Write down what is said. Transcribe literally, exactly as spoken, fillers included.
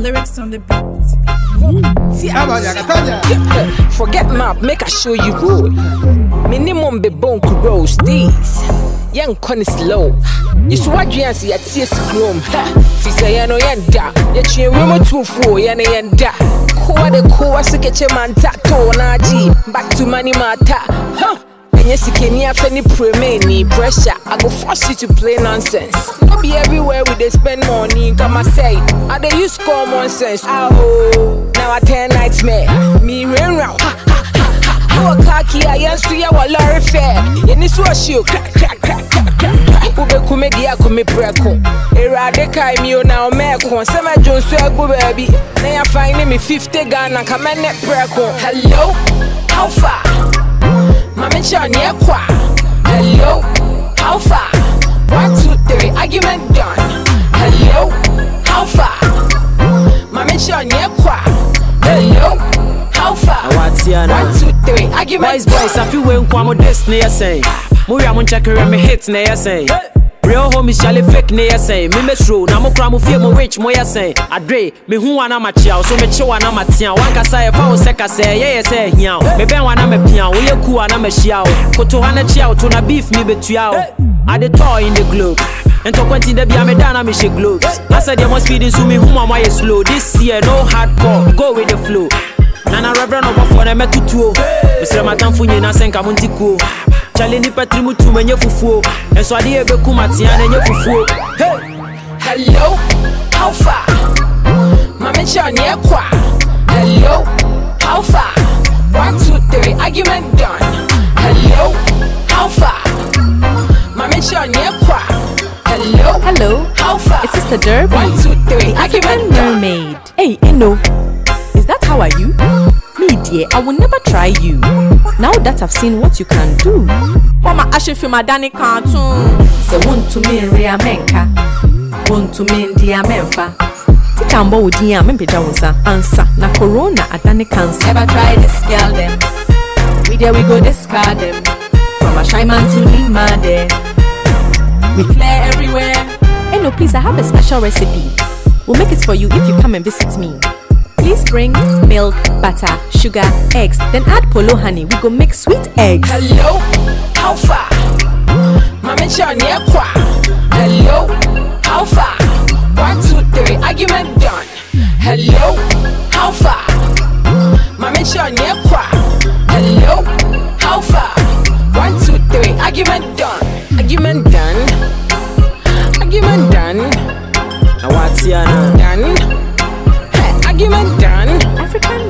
lyrics on the beat. Forget map, make I show you road. Minimum be bone grows these. Young con is low. You swag you see at C S Chrome. Fi say ya no yanda. Ya chi room two four ya na yanda. Ko de ko asikeche man tato na ji. Back to money matter. Huh. Yes, you can hear any pre pressure. I go force you to play nonsense. No be everywhere we they spend money. Come I say, I they use common sense. Oh, now I turn nightmare. Me rain round. Ha ha ha ha. Go khaki, I am see our lorry fair. In this wash you crack crack crack crack crack. Ube kumedi ya kumi preko. Era de kai mi o na o meko. Sema Jones so go baby. Now you find me fifty Ghana. Come and net preko. Hello, how far? Mama John, yeah, qua. Hello, how far? One, two, three, argument done. Hello, how far? Mama John, yeah, qua. Hello, how far? One, two, three, argument done. Boys, boys, I feel when Kwamo Destiny, I say. Muriam on checker and me hits, nay, I say. Real homies shall fake nay, I say. Me me true, na mo cram feel mo rich, mo ya say. Adre, me who wana ma chia, so me cho wana ma tia. One ka say, fa o seka say, yeah, yeah, say, hiao. Me ben wana me pia, we ye ku wana me shiao. Koto hana chia, to na beef me betuao. I the toy in the globe. And to quentin the bia me dana me she gloves. I said you must feed in so me who am I slow. This year no hardcore, go with the flow. Nana reverend over for them to two. Mister Matanfunye na senka muntiko. Charlie ni patrimu tu menye fufuo. And so I did be kumatiana and ye fufuo. Hello, how far? Mama John, yeah, qua. Hello, how far? One, two, three, argument done. Hello, how far? Mama John, yeah, qua. Hello, hello, how far? It's Sister Derby. One, two, three, the African mermaid. Hey, Eno, is that how are you? Me dear, I will never try you. Now that I've seen what you can do. Mama, I should feel my Danny cartoon. So want to me ria menka. Want to me dia menfa. Tikambo udia mempeja unsa. Answer na corona adani cancer. Never try this girl them. We there we go discard them. From a shy man to Lima there. We clear everywhere. Hey no, please, I have a special recipe. We'll make it for you if you come and visit me. Please bring milk, butter, sugar, eggs, then add polo honey. We go make sweet eggs. Hello, how far? Mama John, yeah, qua. Hello, how far? One, two, three, argument done. Hello, how far? Mama John, yeah, qua. Hello, how far? One, two, three, argument done. Argument done. Argument done. Now what's your done? Hey, argument done. African